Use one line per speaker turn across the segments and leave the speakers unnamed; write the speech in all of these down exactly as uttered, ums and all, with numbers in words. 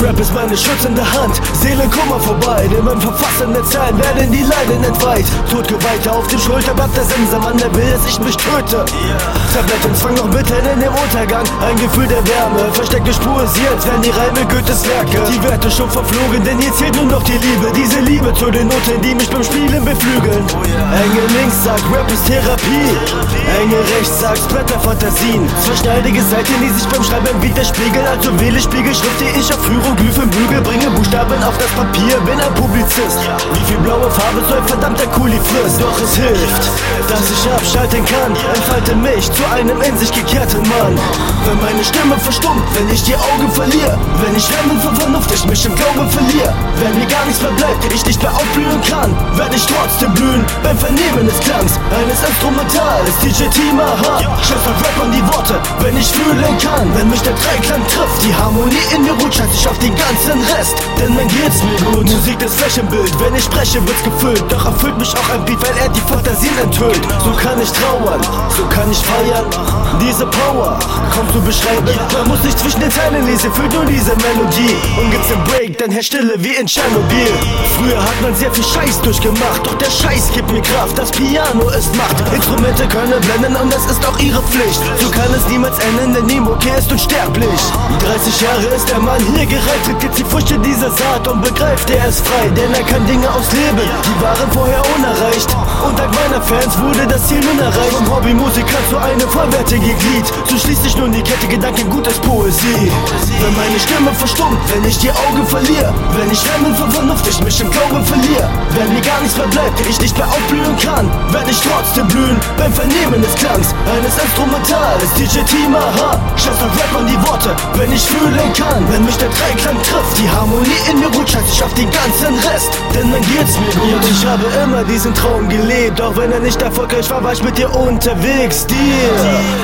Rap ist meine schützende Hand, Seelenkummer vorbei, denn beim Verfassen der Zeilen werden die Leiden entweiht. Todgeweihte auf dem Schulterblatt der Sensenmann, der will, dass ich mich töte. Tablettenzwang noch mitten in dem Untergang, ein Gefühl der Wärme, versteckt durch Poesie, als wären die Reime Goethes Werke. Die Werte schon verflogen, denn hier zählt nur noch die Liebe, diese Liebe zu den Noten, die mich beim Spielen beflügeln. Engel links sagt, Rap ist Therapie, Engel rechts sagt, Blätterfantasien. Zweischneidige Seiten, die sich beim Schreiben widerspiegeln, also wähle Spiegelschrift, die ich auf Hieroglyphen bügel, bringe Buchstaben auf das Papier, bin ein Publizist. Wie viel blaue Farbe so ein verdammter Kuli frisst, doch es hilft, dass ich abschalten kann, entfalte mich zu einem in sich gekehrten Mann. Wenn meine Stimme verstummt, wenn ich die Augen verliere, wenn ich Rennen von Vernunft, ich mich im Glauben verliere, wenn mir gar nichts mehr bleibt, ich nicht mehr aufblühen kann, werde ich trotzdem blühen beim Vernehmen des Klangs eines Instrumentals. D J T-Maha, schafft mein Rap an die Worte, wenn ich fühlen kann, wenn mich der Dreiklang trifft, die Harmonie in mir ruht, scheiß ich auf den ganzen Rest, denn dann geht's mir gut. Musik das Flächenbild, wenn ich spreche wird's gefüllt, doch erfüllt mich auch ein Beat, weil er die Fantasien enthüllt. So kann ich trauern, so kann ich feiern, diese Power kommt zu beschreiben, man muss nicht zwischen den Zeilen lesen, fühlt nur diese Melodie. Und gibt's den Break, dann herrscht Stille wie in Tschernobyl. Früher hat man sehr viel Scheiß durchgemacht, doch der Scheiß gibt mir Kraft, das Piano ist Macht. Instrumente können blenden und das ist auch ihre Pflicht. So kann es niemals enden, denn Nemo ist unsterblich. dreißig Jahre ist der Mann hier gereitet, jetzt die Früchte dieser Saat und begreift, er ist frei, denn er kann Dinge ausleben, die waren vorher unerreicht. Und dank meiner Fans wurde das Ziel nun erreicht. Vom Hobbymusiker zu einem vollwertigen Glied, so schließt sich nun die Kette, Gedanken gut als Poesie. Wenn meine Stimme verstummt, wenn ich die Augen verliere, wenn ich Rennen von Vernunft, ich mich im Glauben verliere, wenn mir gar nichts mehr bleibt, ich nicht mehr aufblühen kann, werde ich trotzdem blühen beim Vernehmen des Klangs eines Instrumentals. D J T-Maha, schafft mein Rap an die Worte, wenn ich fühlen kann, wenn mich der Dreiklang trifft, die Harmonie in mir ruht, scheiß ich auf den ganzen Rest, denn dann geht's mir gut. Und ich habe immer diesen Traum gelebt, auch wenn er nicht erfolgreich war, war ich mit dir unterwegs. Dir,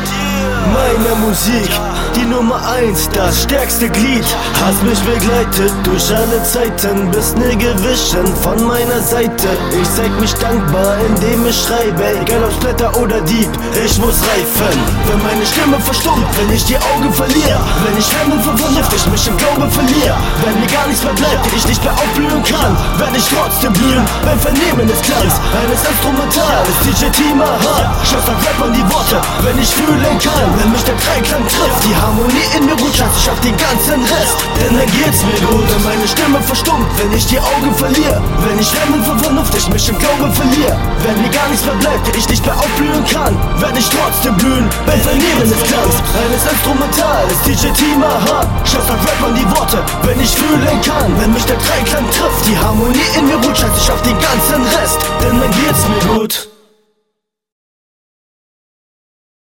meine Musik, die Nummer eins, das stärkste Glied, hast mich begleitet durch alle Zeiten, bist nie gewichen von meiner Seite. Ich zeig mich dankbar, indem ich schreibe, egal ob Blätter oder Dieb, ich muss reifen. Wenn meine Stimme verstummt, wenn ich die Augen verliere, wenn ich Rennen von Vernunft, ich mich im Glauben verliere, wenn mir gar nichts mehr bleibt, ich nicht mehr aufblühen kann, werde ich trotzdem blühen beim Vernehmen des Klangs eines Instrumentals. D J T-Maha, schafft mein Rap an die Worte, wenn ich fühlen kann, wenn mich der Dreiklang trifft, die Harmonie in mir ruht, scheiß ich auf den ganzen Rest, denn dann geht's mir gut. Wenn meine Stimme verstummt, wenn ich die Augen verliere, wenn ich Rennen von Vernunft, ich mich im Glauben verliere, wenn mir gar nichts mehr bleibt, ich nicht mehr aufblühen kann, werde ich trotzdem blühen beim Vernehmen des Klangs eines Instrumentals. D J T-Maha, schafft mein Rap an die Worte, wenn ich fühlen kann, wenn mich der Dreiklang trifft, die Harmonie in mir ruht, scheiß ich auf den ganzen Rest, denn dann geht's mir gut.